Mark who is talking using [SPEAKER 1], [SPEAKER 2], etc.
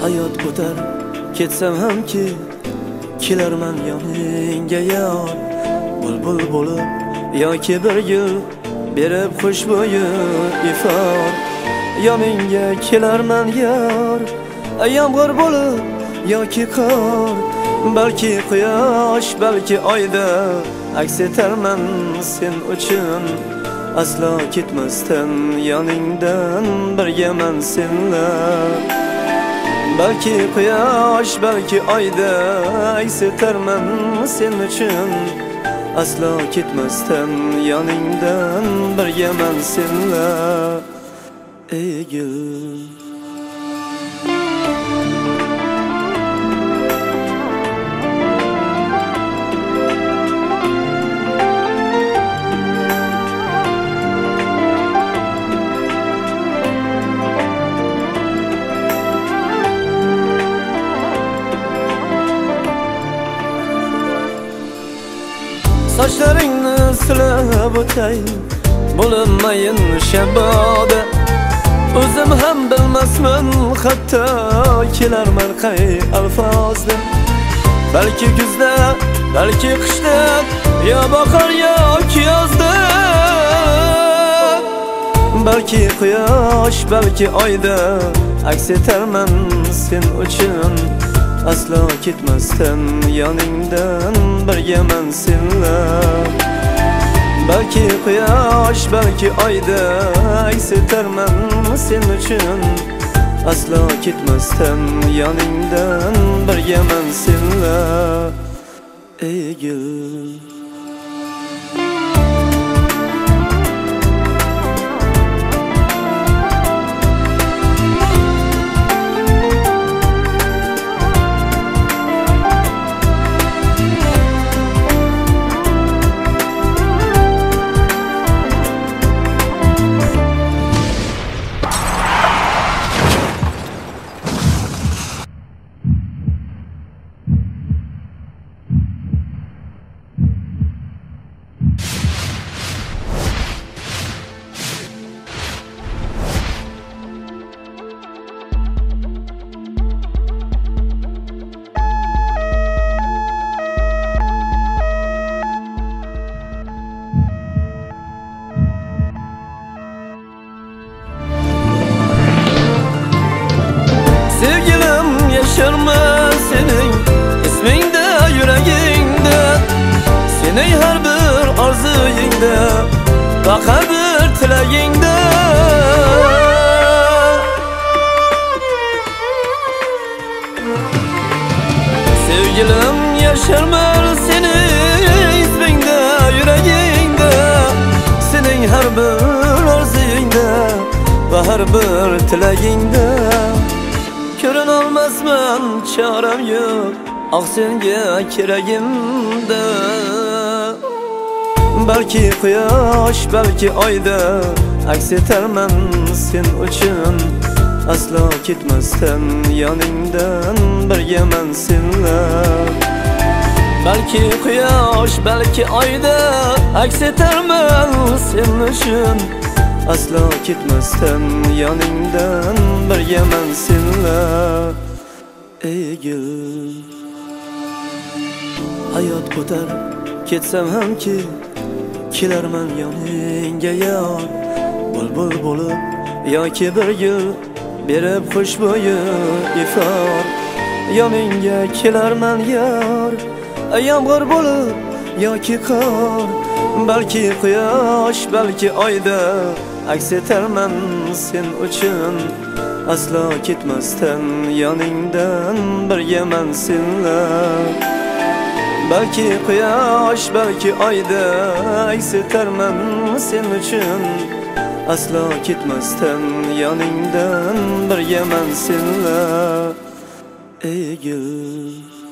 [SPEAKER 1] hayot o'tar ketsam hamki kelarman yoningga yor. Bulbul bo'lib yoki bir gul berib xushbo'yi ifor. Yoningga kelarman yor, yomg'ir bo'lib yoki qor. Balki quyosh, balki oyda aks etarman sen uchun. Aslo ketmasdan yoningdan birgaman senla. Balki quyosh, balki oyda aks etarman sen uchun. Aslo ketmasdan yoningdan birgaman senla. Ey gul, sochlaringni silab o'tay, bo'linmayin shaboda. O'zim ham bilmasman hatto kelarman qay alfozda. Balki kuzda, balki qishda, yo bahor yoki yozda. Balki quyosh, balki oyda aks etarman sen uchun. Aslo ketmasdan yoningdan birgaman senla. Balki quyosh, balki oyda aks etarman sen uchun. Aslo ketmasdan yoningdan birgaman senla. Ey gul, yaşarma senin ismingde, yüreğingde. Senin her bir arzuyingde, bakar bir tilayingde. Sevgilim yaşarma senin ismingde, yüreğingde. Senin her bir arzuyingde, bakar bir tilayingde. Körün olmazman çarem yok, ah senga keragimda. Balki quyosh, balki oyda aks etarman sen uchun. Aslo ketmasdan yoningdan birgaman senla. Balki quyosh, balki oyda aks etarman sen uchun. Aslo ketmasdan yoningdan birgaman senla. Ey gul, hayot o'tar ketsam hamki kelarman yoningga yor. Bulbul bo'lib yoki bir gul berib xushbo'yi ifor. Yoningga kelarman yor, yomg'ir bo'lib yoki qor. Balki quyosh, balki oyda aks etarman sen uchun. Aslo ketmasdan yoningdan birgaman senla. Balki quyosh, balki oyda aks etarman sen uchun. Aslo ketmasdan yoningdan birgaman senla. Ey gul.